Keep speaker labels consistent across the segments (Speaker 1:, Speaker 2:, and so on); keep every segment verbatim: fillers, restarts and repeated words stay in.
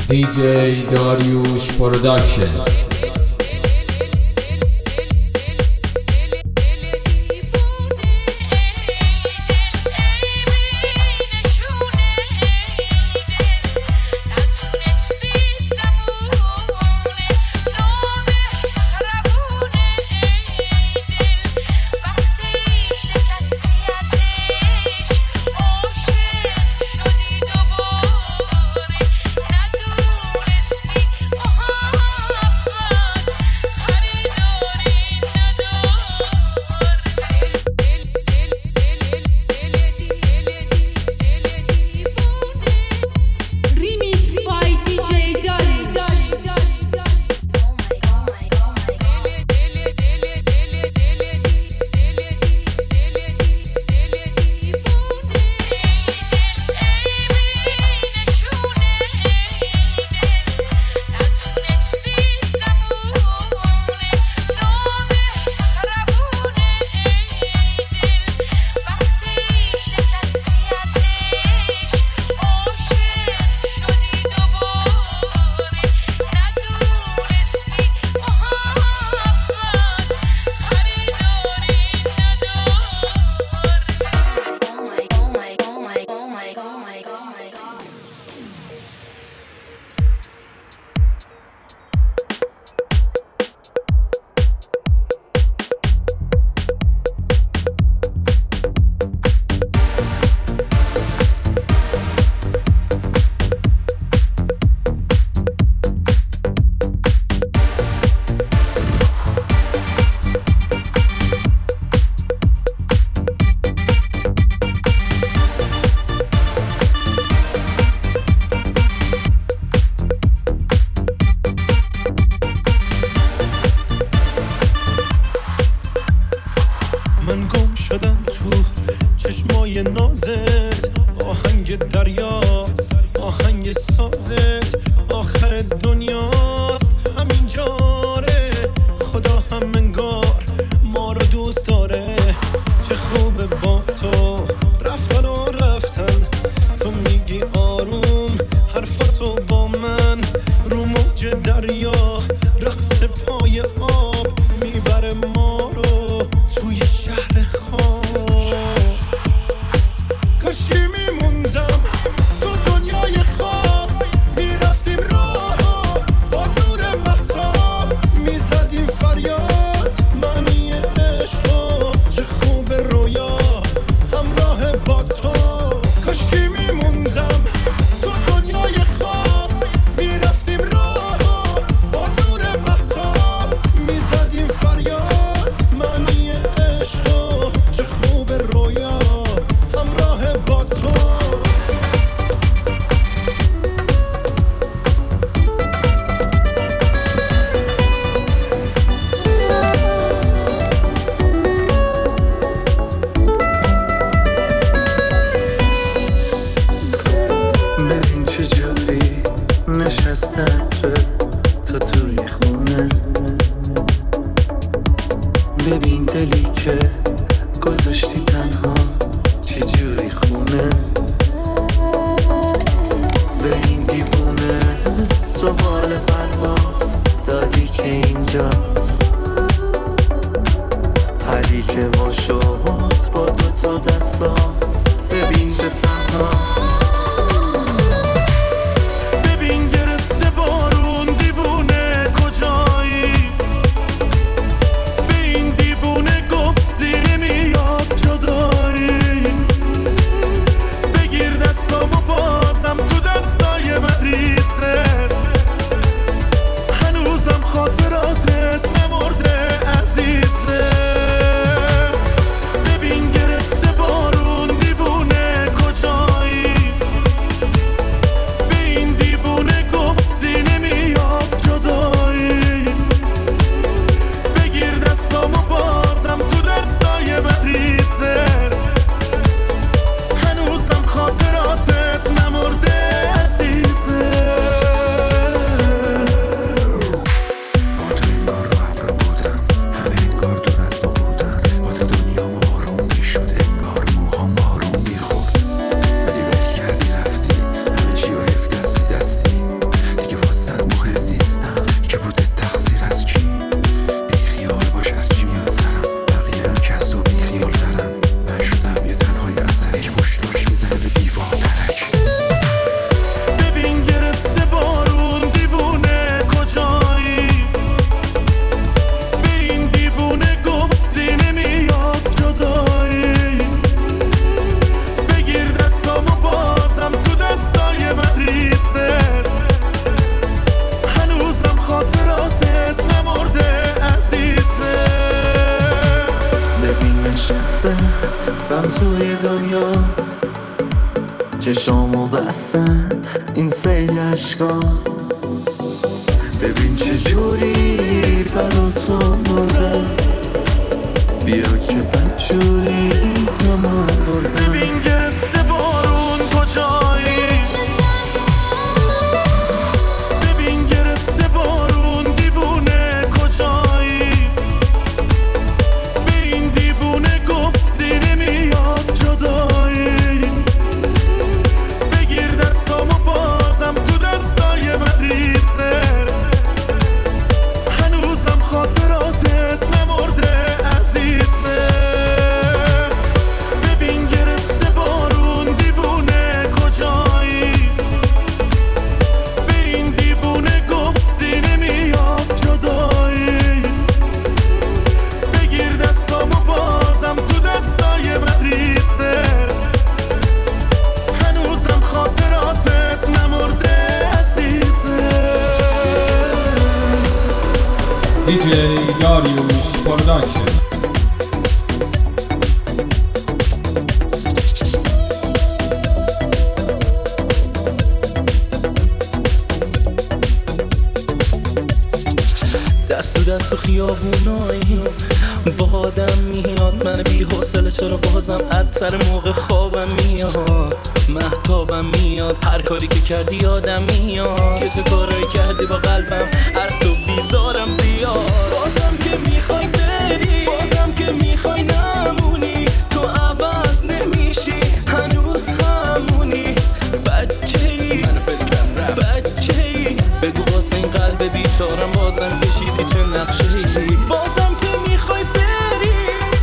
Speaker 1: دی جی داریوش پروداکشن.
Speaker 2: من گم شدم تو چشمای نازت، آهنگ دریاست، آهنگ سازت، آخر دنیاست همینجاره. خدا هم انگار ما رو دوست داره. چه خوبه با تو رفتن و رفتن، تو میگی آروم حرفتو با من، رو موج دریا رقص پای آب میبره ما رو توی شهر خواب. کاشکی میموندم تو دنیای خواب، میرفتیم راه با نور مهتاب، میزدیم فریاد معنی عشقا. چه خوب رویا همراه با تو. کاشکی میموندم تو دنیای خواب، میرفتیم راه با نور مهتاب، میزدیم فریاد معنی عشقا. چه خوب رویا همراه با تو. ببین چه جایی نشسته عطر تو توی خونه، ببین دلی که گذاشتی تنها چه جوری خونه. به این دیوونه تو بال پرواز دادی که اینجاست، پری که وا شد با دوتا دستات، ببین چه تنهاست. ببین گرفته بارون دیوونه کجایی، به این دیوونه گفتی نمیاد جدایی. بگیر دستامو بازم تو دستای مریضه، هنوزم خاطراتت نمرده عزیزه. ببین گرفته بارون دیوونه کجایی، چشامو بستن این سیل اشکان. ببین چه جوری برا تو مردم، بیا که بدجوری نمان بردم.
Speaker 3: ببین گرفته بارون کجایی، ببین گرفته بارون دیوونه کجایی. به این دیوونه گفتی نمیاد جدایی، بگیر دستامو بازم تو دستای مدیسه. هنوزم خاطراتت نمرده عزیزه. ببین گرفته بارون دیوونه کجایی، به این دیوونه گفتی نمیاد جدایی. بگیر دستامو بازم تو دستای مدیسه. هنوزم خاطراتت نمرده عزیزه.
Speaker 1: دیجی داریوش پروداکشن.
Speaker 4: دست تو دست تو خیابونایی با آدم میاد، من بی حوصله چرا بازم عطر موقع خوابم میاد، مهتابم میاد. هر کاری که کردی یادم میاد که چه کارایی کردی با قلبم، از تو بیزارم زیاد. بازم که میخوای بری، بازم که میخوای نمونی، تو عوض نمیشی هنوز همونی. بچه‌ای من فکرم بچه‌ای، بگو واسه این قلب بیچارم بازم کشیدی چه نقشه‌ای. بازم که میخوای بری،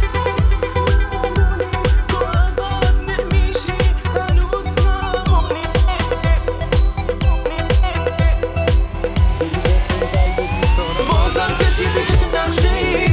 Speaker 4: تو عوض نمیشی هنوز همونی. بازم کشیدی چه نقشه‌ای.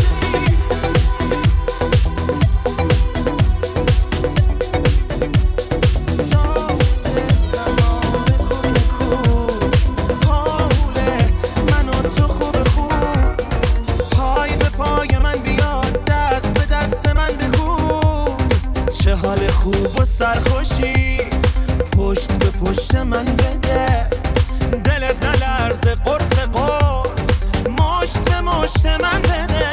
Speaker 3: چه حال خوب و سرخوشی پشت به پشت من بده، دلت نلرزه قرص قرص مشت به مشت من بده.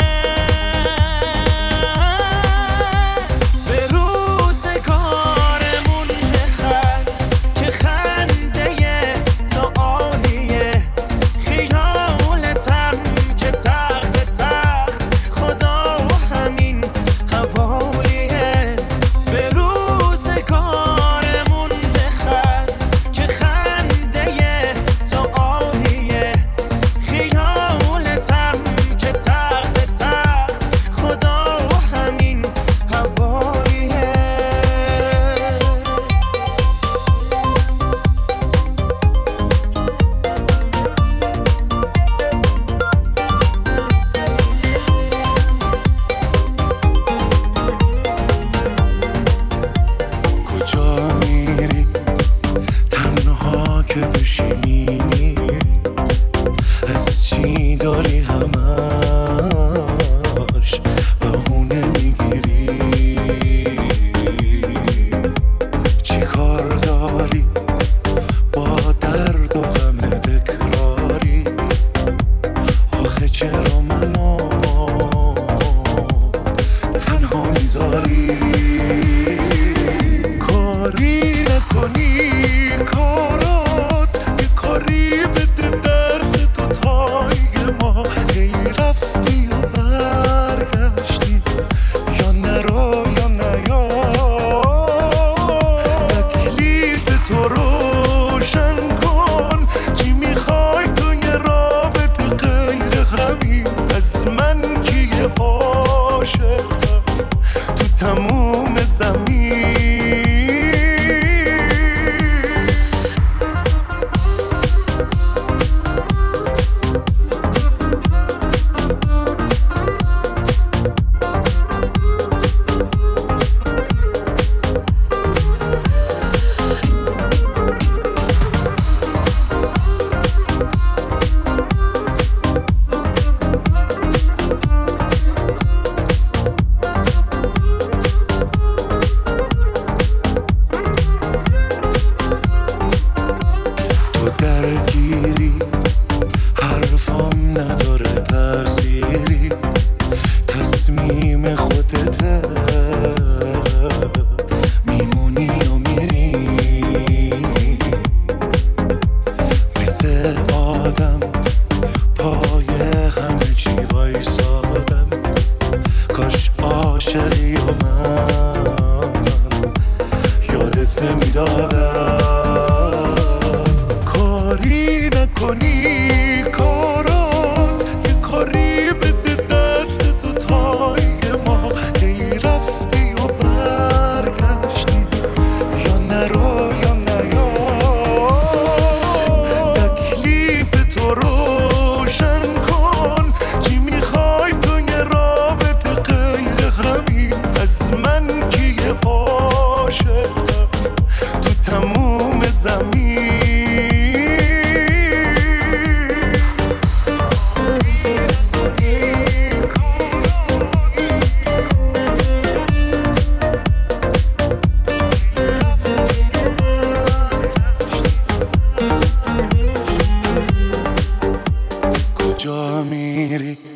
Speaker 3: به روزگارمون بخند که خنده تو عالیه، خیالتم که تخت تخت خدا و همین حوالیه. به روزگارمون بخند که خنده تو عالیه، خیالتم که تخت تخت خدا و همین حوالیه.
Speaker 5: کجا میری تنها که بشینی، از چی داری همش بهونه میگیری. چی کار داری با درد و غم تکراری، آخه چرا منو تنها میذاری. کاری نکنی کارات یه کار نگیری حرفام نداره تأثیری تصمیم خودته میمونی و میری مثل آدم پای همه چی وایسادم کاش عاشقی و من یادت نمیدادم کاری نکنی کارات یه کاری بده دست دوتای ما هی رفتی و برگشتی یا نرو یا نیا تکلیف تو روشن کن چی میخوای تو یه رابطه غیر همین از من که یه عاشقم تو تموم زمین کجا میری